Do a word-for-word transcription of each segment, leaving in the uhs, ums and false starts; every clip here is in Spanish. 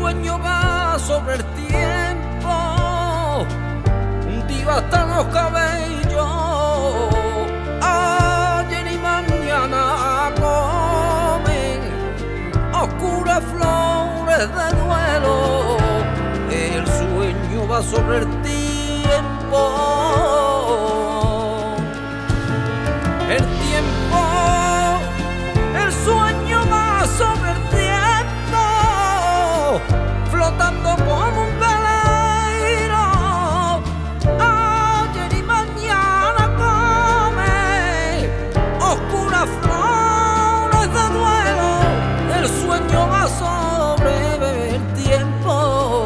sueño va sobre el tiempo, un día hasta los cabellos, ayer y mañana comen oscuras flores de duelo. El sueño va sobre el tiempo, el tiempo, el sueño va sobre el tiempo, flotando como un velero, ayer y mañana come oscuras flores de duelo. El sueño va sobre el tiempo.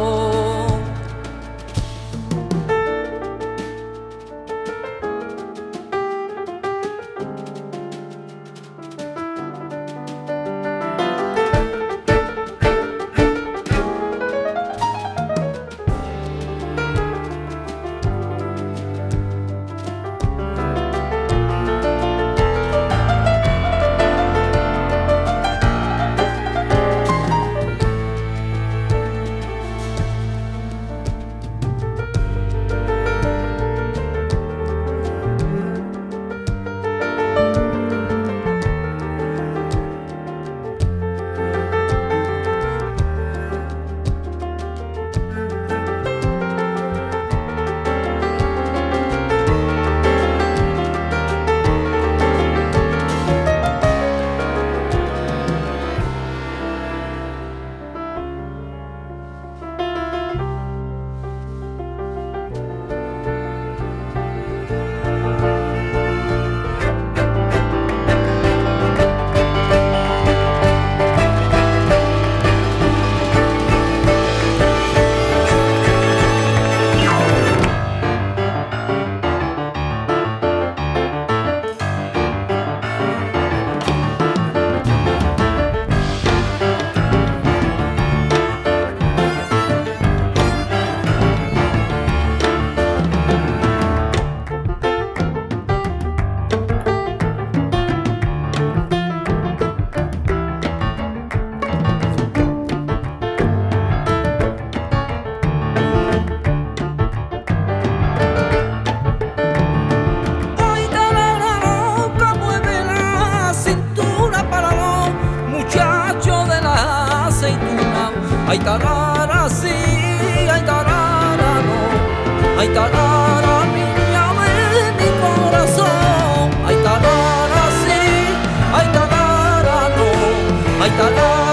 Ay, tarara, sí, ay, tarara, no. Ay, tarara, niña de mi corazón. Ay, tarara, sí, ay, tarara, no. Ay, tarara.